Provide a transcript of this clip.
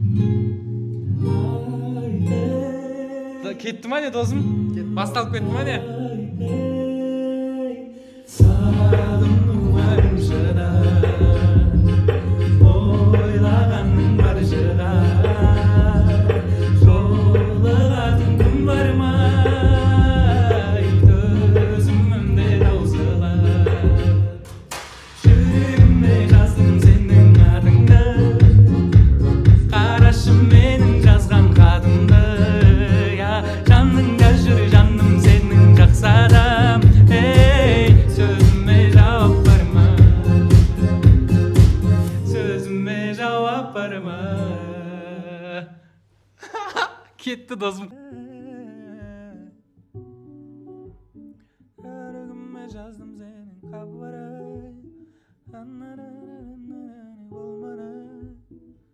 Кетті ма не досым? Басталып кетті ма не? Ойлағаның бар шығар, жолығатын күн бар ма, төзімімде таусылар. Жүрегіме жаздым сенің атыңды, қарашы менің жазған хатымды. Жаныңда жүр жаным сенің жақсы адам, сөзіме жауап бар ма, сөзіме жауап бар ма. Кетті досым.